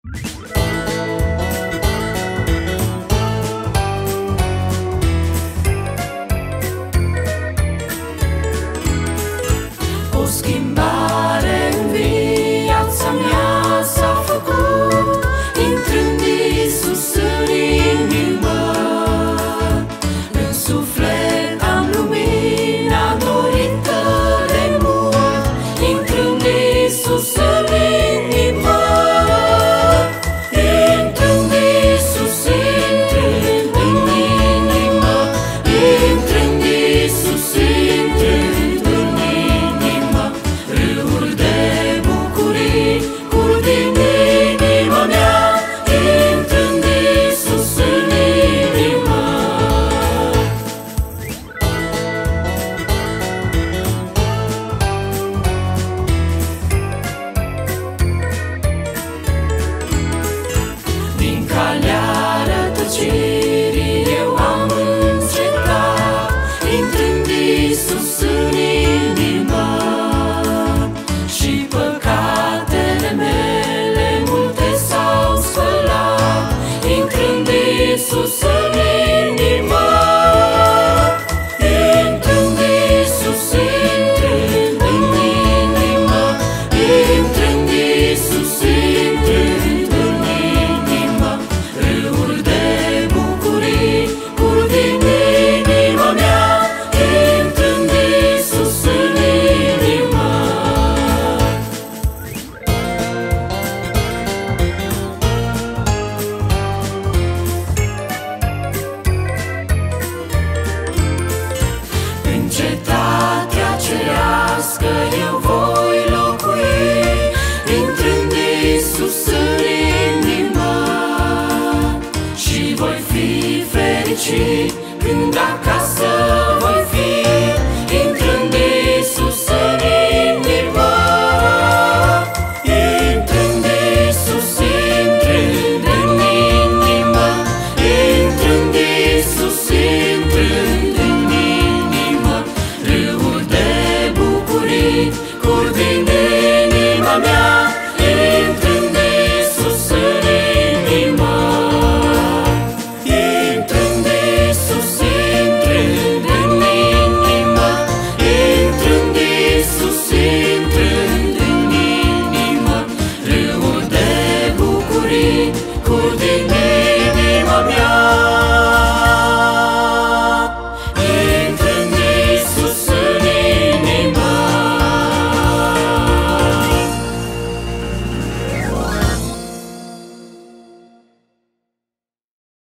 O schimbare în viața mea s-a făcut, intrând Iisus în inimă. În suflet am lumina dorită de mult, intrând Iisus în inimă. Intrând Iisus, intrând în inimă, intrând Iisus, intrând în inimă. Râuri de bucurii curg din inima mea, intrând Iisus în inimă. Din calea rătăcirii eu am încetat, intrând Iisus în inimă. Și păcatele mele multe s-au spălat, intrând Iisus în inimă. Intrând Iisus, intrând în inimă, intrând Iisus, intrând în inimă. Râuri de bucurii curg din inima mea, intrând Iisus în inimă. În cetatea cerească eu voi locui, intrând Iisus în inimă. Și voi fi fericit când acasă